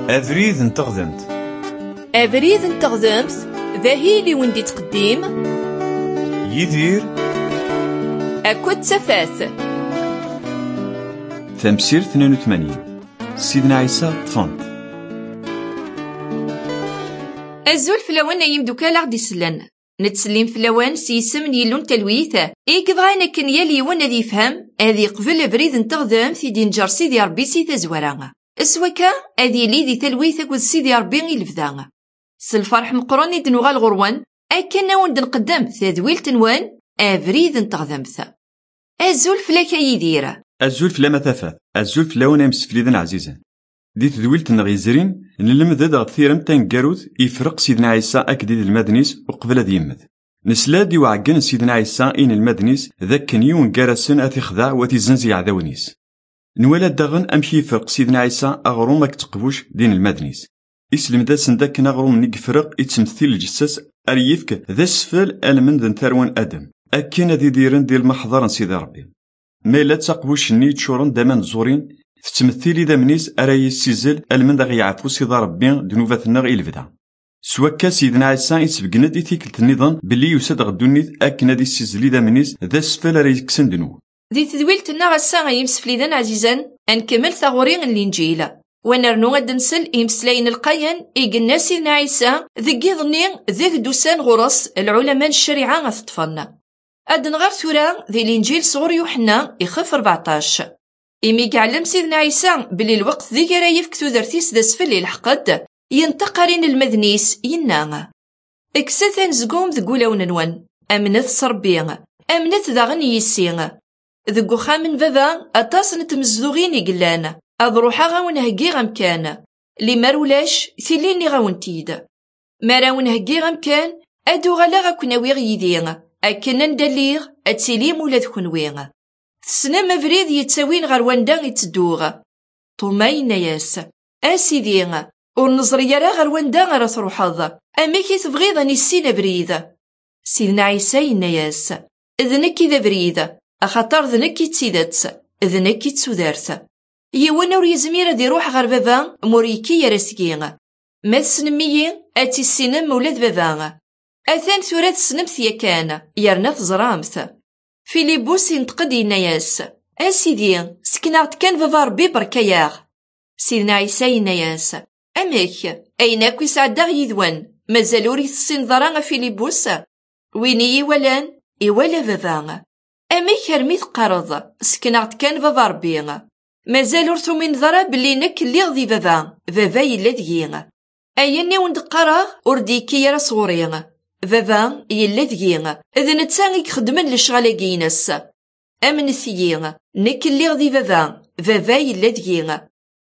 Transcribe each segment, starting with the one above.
أبريد انتغذمت. أبريد انتغذمت ذاهي لي وندي تقديم يدير أكد سفاث تمسير 82 سيدنا عيسى طفنت. الزول فلاوان يمدوكال غدي سلان نتسليم فلاوان سيسم يلون تلويثة كبغانا كن يلي وانا ذي يفهم هذي قبل أبريد انتغذم في دين جار سيدي ربي سيتا زورانا اسوكا هذي لي ذي تلويثة كود سيدي ربي يلفدانا سالفرح مقروني دنوغا الغروان أكنا وند نقدم تذويل تنوان أبريد انتغذمث. الزول فلاكا يدير الزول فلا مثافات الزول فلاوان يمس فليدن عزيزا دي تذويلت نغيزرين نلمذ غد ثيرم تنقاروث يفرق سيدنا عيسى أكديد المدنيس وقبل ذي يمذ نسلا دي وعقن سيدنا عيسى إن المدنيس ذاك نيون قارسن أثي خضاع وتي زنزي عداونيس نولا داغن أمشي يفرق سيدنا عيسى أغرومك تقبوش دين المدنيس إسلم داسن داك نغروم نيقفرق يتمثيل الجساس أريفك ذا سفل ألمن ذن ثروان أدم أكين ذي ديرن ديال المحضر سيدي ربي ما لا تقبوش ني تشورن دامان زورين تتمثيلي ذا منيس أراي السيزل ألمن ذا غيعفو سيدي ربي دنوفتنا غير الفدا سواكا سيدنا عيسى يسبقنا إثيكلت النظام باللي يساد غدونيت أكنا دي السيزلي ذا منيس ذا سفل أراي كسن دنو دي تذويلتنا غسا يمسفليدان عزيزا أنكمل ثغورين الإنجيل ونرنو غد نسل يمسلاين القيان إيقنا سيدنا عيسى ذي ظنين ذي دوسان غرس العلماء الشريعة غتطفلنا أد نغار ثورا ذي الإنجيل صغر يوحنا يخف 14 إمي قعلم سيدنا عيسى بلي الوقت ذي قرايف كتو ذرتيس ذا سفل الحقد ينتقرين المذنيس يناغ اكسثان زقوم ذقولا وننوان أمنث صربيغ أمنث ذاغن يسيغ ذقو خامن بابا أطاسن تمزدوغين يقلان أضروحا غاون هقي غمكان لي مرولاش ثليني غاون تيد مراون هقي غمكان أدو غلا غاكونا يديغ أكنا ندليغ أتسيلي مولا ذكونويغ تسنا مفريد يتساوين غار واندان يتدوغ طوماين ياس أسيديغ ونظريا راه غار واندان غار تروحض أما كي تبغيض نسينا بريد سيدنا عيسى يناياس ذنك إذا بريد أخطر ذنك تسيدات ذنك تسودارت يوانا وريزمير دي روح غار بابا موريكي يرسكيغ ما تسنميين أتي السينم ولاد بابا أثان ثورات السنمث يكان يرنا تزرامث فيليبوس ينتقد يناياس أسيدي سكناغت كان بابا ربي بركياغ سيدنا عيسى يناياس أماك أيناكو يسعداغ يذوان مازال وريث السن ضرا فيليبوس ويني يوالان يوالا بابا أماك رميت قرض سكناغت كان بابا ربي مازال ورثو من ضرا بلي نك اللي غذي بابا يلا دقيغ أيني وندقراغ ورديكي يرا صغوريغ بابا يلا دقيغ إذا نتساغي خدمن لشغالة جينس أمن ثيغ نك اللي غذي بابا يلا دقيغ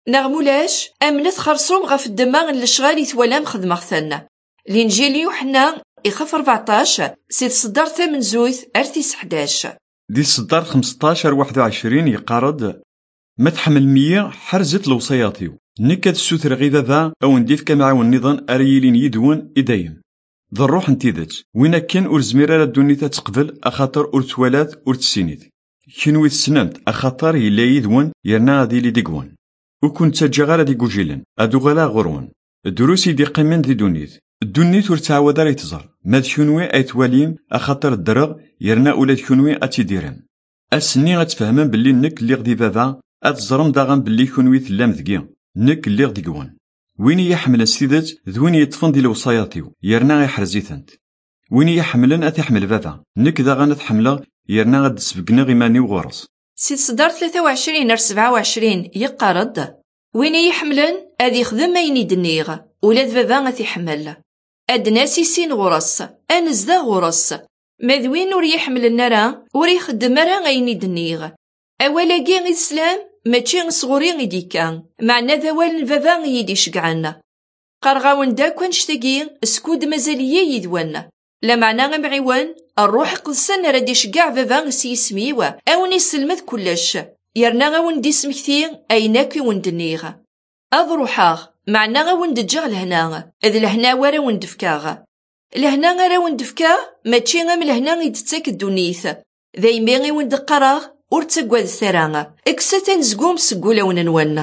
نغمولاش أمنت خرصوم غف الدماغ لشغالي ثوالام خدمة ثنا الإنجيل يوحنا يخف 14 سيد صدار 8 زويث أرثيس 11 دي صدار 15 21 يقارد ما تحمل 100 حرزت الوصياتيو نكاد السوثر غي بابا أو نديف كمع والنظام أريلين يدون إدايم ذا الروح نتيذت وين كان أرزمير ردوني تتقبل أخاطر أرتوالات أرتسينيت كنوي تسنمت أخاطر يلا يدون يرنا غادي لي ديقوان وكنت تجاغار دي قوجيلن أدو غلا غرون الدروسي دي قيمن دي دونيت الدونيت ورتعاود راه يتزر ماد كنوي أيتواليم أخاطر الدرغ يرنا أولاد كنوي أتيديرن أسني غتفهمن بلي نك اللي غدي بابا أتزرم داغن بلي كنوي تلام ذكيا نك اللي غدي قوان وين يحمل السيدات ذوين يطفن دي الوصاياتيو يرنا يحرزيتنت وين يحملن أتحمل بابا نك داغن تحمل يرنا غد سبقنا غيماني وغرس سيد صدار 23 أر 27 يقارد وين يحملن أذي خدم أيني دنيغ ولاد بابا غثي حمل أدناسي سين غرس أنزدا غرس ماذوين ور يحمل نرا ور يخدم راه أيني دنيغ أولا كي الإسلام ماشي صغوري غيديكا معنا ذوال بابا يدي شقعنا قرغاون داك ونشتاقي سكود مازالية يدوانا لا معنى غمعيوان الروح قدسان ردي شقع بابا سيسميوا أوني سلمت كلش يرنا غاون دي سمكتي أيناكي وندنيغ أضروحاغ معنا غاون دجاغ لهنا إذ لهنا ورا وندفكاغ لهنا غرا وندفكا ماشي غام لهنا غيدتاك الدونيث ذايمي غي وندقراغ ورتاقواد الثراغ اكساتان زقوم سقولا وننوانا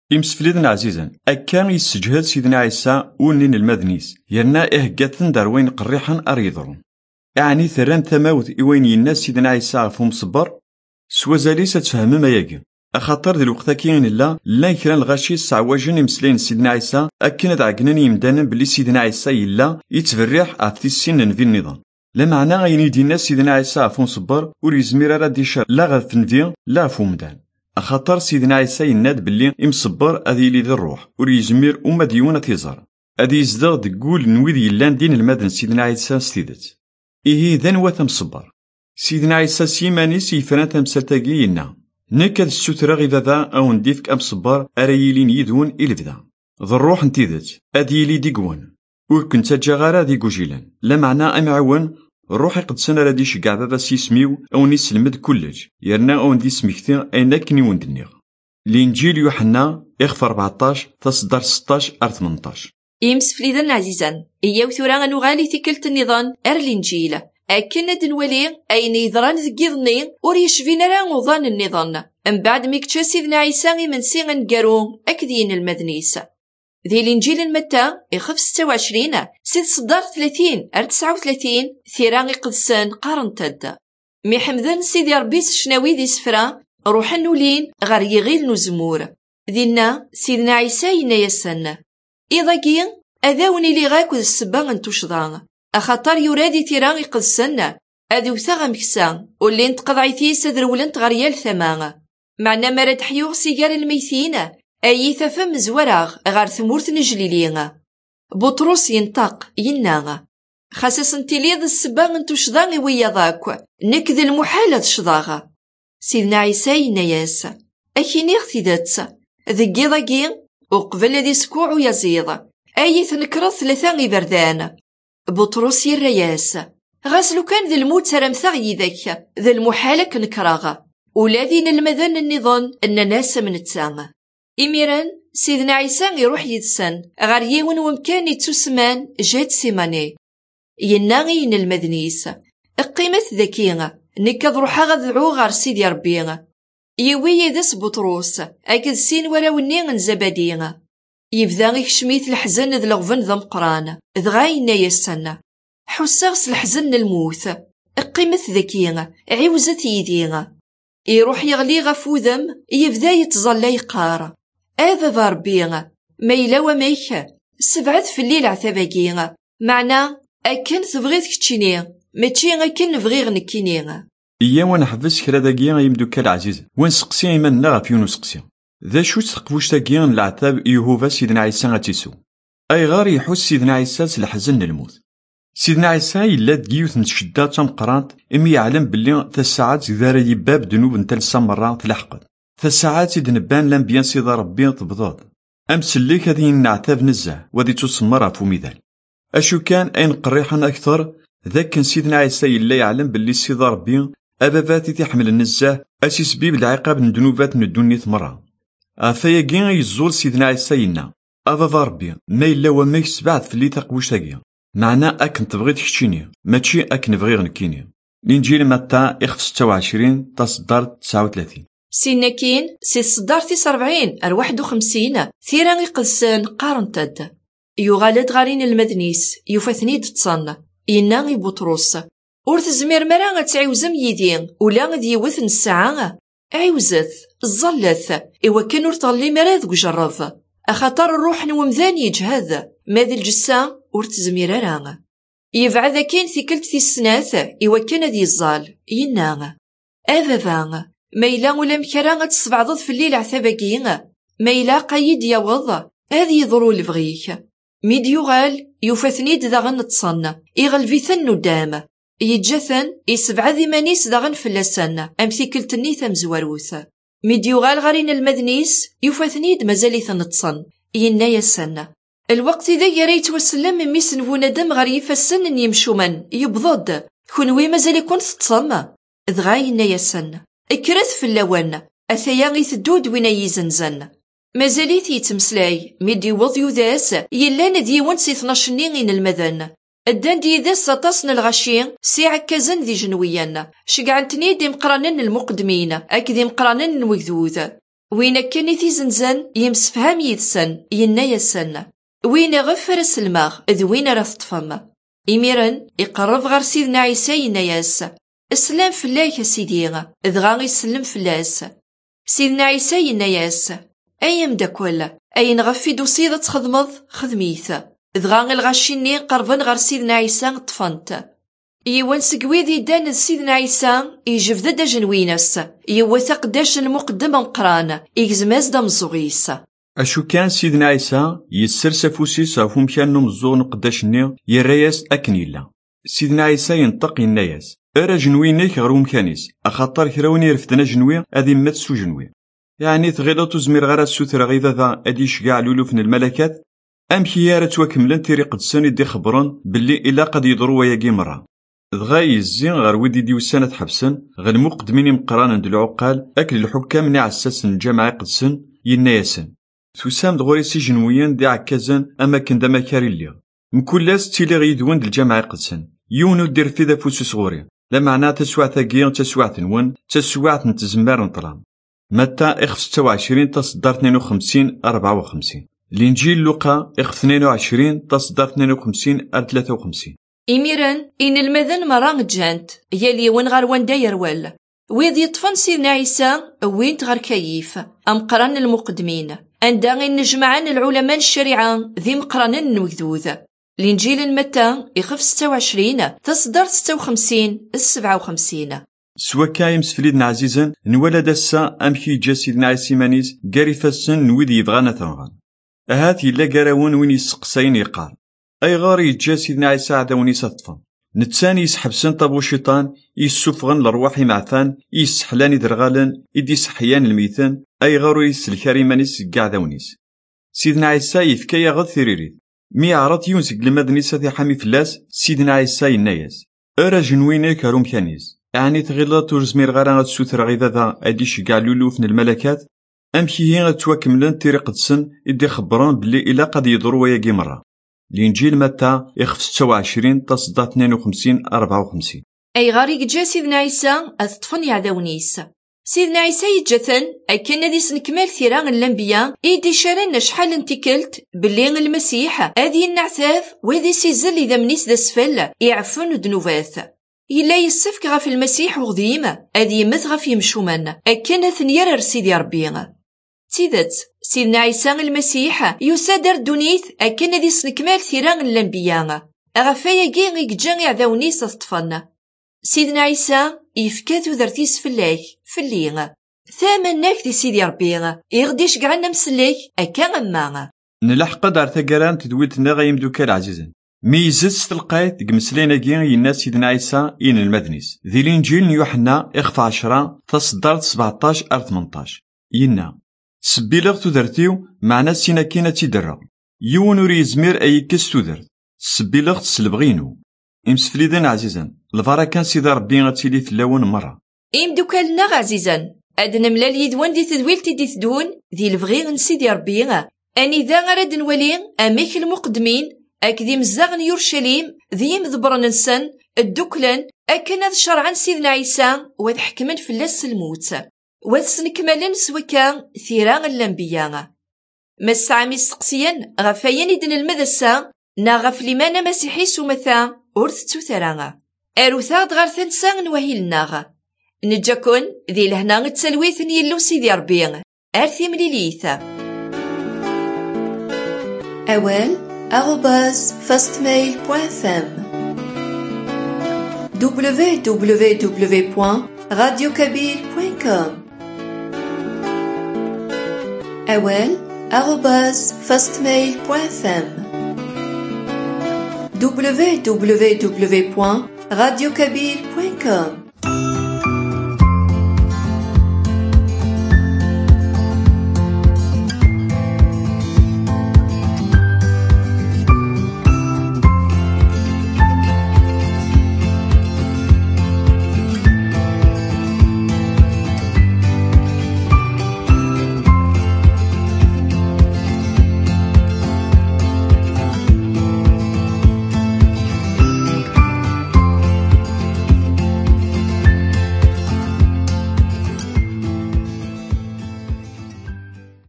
إمسفليدنا عزيزا أكان يسجهد سيدنا عيسى ونين المذنيس يرنا إهجاتن داروين قريحا أريضرون يعني ثران ثماوت إوين الناس سيدنا عيسى عفهم صبر سوازالي ستفهم ما يجي أخاطر ذي الوقت كاين لا يكران الغاشي سعواجن يمسلين سيدنا عيسى أكن دعقنان يمدانا بلي سيدنا عيسى إلا يتفرح عفتي السن في النظام لا معنى غيني دينا سيدنا عيسى عفهم صبر وريزمير راه ديشار لا غفنفي لا فومدان أخاطر سيدنا عيسى يناد بلي إمصبر أذي لي ذي الروح وريزمير وما ديونا تيزار أذي يزدغ دقول نويد يلان دين المدن سيدنا عيسى ستيدت إيه ذا نواثم صبر سيدنا عيسى سيماني سيفران تمسلتاقي ينا نكاد السوترا غي ذا أو نديفك أم صبر أريلين يدون إلفدا ذا الروح نتيدت أذي لي ديقون وكنت جاغارا ديقو جيلان لا معنى أمعون روحي قد سنة رادي شقع بابا سيسميو أو نسلمد كلج يرنا أو ندي سميكتي أيناك نيون دنيغ الإنجيل يوحنا إخف 14 تصدر 16 أر 18 إمس فليدا العزيزان إياو ثورا نغالي تكلت النظام أر الإنجيل أكن دنولي أين يضران ذكيضني وريشفين راه نوضان النظام من بعد ميكتشا سيدنا عيسى من سيغن قارون أكدين المذنيس ذي الإنجيل المتى إخف 26 سيد صدار 30 أر 39 ثيران قدسان قارن تد ميحمدن سيدي ربيس شناوي ذي سفرا روحا نولين غار يغيل نزمور ذينا سيدنا عيسى ينايسن إذاكي أذاوني لي غاكو ذي السبا انتوشضان أخاطر يرادي تيران قدسان أذي وثاغ مكسان ولين تقضعيتي سدر ولنت غريال ثمان معنا مراد حيوغ سيجار الميثين أي ثفم زوراغ غار ثمورت نجليلين بطرس ينطق يناغ خاسس انتليض السبا انتوشضان ويا ذاك نكذ المحالة شضاغ سيدنا عيسى يناياس أكيني اغتداتس ذكي ذاكي وقبل ذي سكوع يزيض أي ثنكرض 3 بردان بطرس يرياس غاسلو كان ذي الموت سرمثاغ يذاك ذي المحالة كنكراغ ولذين المذن النظام أن ناس من تسامة إميران سيدنا عيسى يروح يدسن غار يون ومكان يتسمان جات سيماني يناغين المذنيس القيمة ذكينا نكاد روحا غذعو غار سيدي ربينا يوي يدس بطروس أكد سين وراوني نزبادينا يبدا يكشميت الحزن ذ الغفن ذا مقران ذغاينا يسن حساغس الحزن الموت القيمة ذكينا عوزت يدينا يروح يغلي غفوذم يبدا يتظل يقار هذا ربينا ميلا وميكا 7 في الليل عثاباكينا معنى أكن تبغيت كتشيني ماشي أكن نبغي غنكيني إيا ونحبس كرا داكيا يمدوكا العزيز ونسقسي إيماننا غف يونسقسي ذا شو تقفوش تاكيا العتاب يهوفا سيدنا عيسى غاتيسو أي غار يحس سيدنا عيسى سلحزن الموت سيدنا عيسى إلا دقيوث نتشدا تمقرانت إمي يعلم بلي تساعات ذا يباب دنوب نتلسا مرة تلحقت تساعات دنبان لم بيان سيدا ربي تبضاد أمسليك هذه النعتاب نزه وذي تسمر فميدال أشو كان أين قريحا أكثر ذاك كان سيدنا عيسى إلا يعلم بلي سيدا ربي أباباتي تحمل النزه أسيس بيب العقاب ندنوبات ندونيت مرة أفاياكين يزول سيدنا عيسى ينا أبابا ربي ما إلا وما يسبعد في اللي تقوش تاكيا معنى أكن تبغي تكتشيني ماشي أكن بغي غنكيني الإنجيل متى إخف 26 تصدر 39 سيناكين سي صدار 49 أر 51 ثيران يقدسان قارن تاد يغالد غارين المدنيس يفاثنيد تصن يناغي بطروس ور تزمير مرا تعيوزم يدين ولا ذي وثن الساعة عيوزث الظلث إوا كان ور طلي مراد وجرف أخاطر الروح نومذان يجهذ ماذي الجسام ور تزمير راغ يبعد كين ثيكلت في السناث إوا كان ذي الظال يناغ أبابا ميلا ولا مكرا تصبعضض في الليل عثاباكينا ميلا قايد يوض هذه يضرو لبغيك ميد يغال يفاثنيد داغن تصن يغلفيثن ندام يتجثن يسبع ذي مانيس داغن فلسن أمثيكلتني ثمزواروث ميد يغال غارين المدنيس يفاثنيد مازاليثن تصن ينا يسن الوقت ذا يريت وسلم من ميسن فوندم غار يفسن يمشو من يبضد كونوي مازال يكون تصم ذغاينا يسن اكرث في اللوان أثياغي ثدود وين يزنزن مازاليت يتمسلاي ميدي وضيو ذاس يلان ديوان سي 12 نين المذن الدان دي ذاس سطاسن الغشين سي عكازن ذي جنويان شقعنتني دي مقرانن المقدمين أكذي مقرانن الوذوذ وين كان تيزنزن يمسفهام يدسن ينا يسن وين غفر سلماغ وين راه تطفم إميرن يقرب غير سيدنا عيسى ينا ياس السلام فلاك سيدي دغا يسلم فلاس سيدنا عيسى ينا ياس أي مداكولا أي نغفي دوسيدة تخدمض خدميث دغا الغاشيني قربن غير سيدنا عيسى طفنت يوان سقويدي دان سيدنا عيسى يجفد دا جنوينس يوثق داش المقدم مقران يجزماز دا مزوغيس أشو كان سيدنا عيسى يسر سفوسيس أفهم كان نمزو نقداشني يراياس أكنيلا سيدنا عيسى ينطق يناياس أرى جنوينيك غير مكانيس أخاطر كراوني رفدنا جنوي أذي ماتسو جنوي يعني تغيلاتو زمير غير السوتر غيذا ذا أدي شقاع لولوفن الملكات أم كيارة توكملن تيري قدسان دي خبرن باللي إلا قد يضروا وياقي مرة دغا يزين غير ودي ديوسانة حبسن غير مقدمين مقرانا د العقال أكل الحكام ني عساسن جامعة قدسن يناياسن تسام دغوري سي جنويين دي عكازن أماكن دا مكاري الليغ مكولاس تيلي غيدوان د الجامعة قدسن يونو دير في ذا فوسو صغوري لا معناه تسوع ثاقيا تسوع ثنون تسوع نتزمار نطلام متى إخ 26 تصدر 52 54 الإنجيل لوقا إخ 22 تصدر 52 53 إميران إن المذن مران جانت يلي وين غار وين داير وال ويذ يطفن سيدنا عيسى وين تغار كيف أم قران المقدمين عندها نجمعان العلماء الشريعة ذي مقران النوذوذ الإنجيل المتى إخف 26 تصدر 56 57 سوا كايم سفليدنا عزيزا نولد السا أمكي جا سيدنا عيسى مانيس قاري فاسن نويد يبغانا ثنغان أهات يلا قراون وين يسقسين يقال أي غار يجا سيدنا عيسى عداوني سطفن نتساني يسحب سن طابو الشيطان يسفغن لرواح معثان يسحلاني درغالن يدي سحيان الميثان أي غارو يسلكاري مانيس قعداونيس سيدنا عيسى يفكا يغض ثريريد مي عرض يونسك لمدنيسة ذي حامي فلاس سيدنا عيسى ينايس أرى جنويني كاروم كانيس يعني تغيلا تورزمير غاران تسوتر غيذا ذا أديش قاع لولوفن الملكات أمكي هي غتواكملن تيري قدسن يدي خبران بلي إلا قد يضروا وياقي مرة الإنجيل متى إخف 26 تصدى 52 54 أي غاريق جا سيدنا عيسى أثطفن يعداونيس سيدنا عيسى يتجثن أي كان ديس نكمال ثيران الأنبياء إيدي شارن شحال انتكلت باللي المسيح هذه النعثاف وذي سيزل إذا منيس ذا سفل يعفن دنوباث إلا يصفك غف المسيح وغذيم أذي يمث غف يمشومان أكن ثنير سيدي ربي تيدت سيدنا عيسى المسيح يسادر دونيث أكن ديس نكمال ثيران الأنبياء أغفايا جيغي جان يعداونيس أصطفن سيدنا عيسى يفكاثو ذرتيس فلاك فليغ ثامناك دي سيدي ربي يغديش قعنا مسليك أكا أما نلحق دار ثقران تدويتنا غيمدوكا العزيزين ميزز تلقايت قمسلينا جين ينا سيدنا عيسى إن المدنيس ذي الإنجيل يوحنا إخف 10 تصدر 17 18 ينا سبيلغ تدرتيو معنا سينا كينا تيدرا يون وري يزمير أي كس تدرت سبيلغ تسلبغينو إمسفليدين عزيزا الفرا سيدي ربي غتيلي ثلاون مرة إمدوكالنا عزيزا أدنا ملال يدوان دي تدويلتي دي تدون ذي الفغيغ سيدي ربي أني ذا غرد نولين أميك المقدمين أكذي مزاغن يورشليم ذي مذبرن نسن الدوكلان أكن هذا شرعا سيدنا عيسى وذ حكمن في اللس الموت وذ سنكملن سوكا ثيران الأنبياء مسعامي السقسيان غفاين إدن المدسة نا غف لمانا مسيحي سومثا أرث تثرانا أروثا دغار ثنسان وهيلناغ نجاكن ذي لهنا تسلويث يلو سيدي ربي أرثي مليليثا أول @fastmail.fm www.radiokabyle.com أول @fastmail.fm www.radiokabyle.com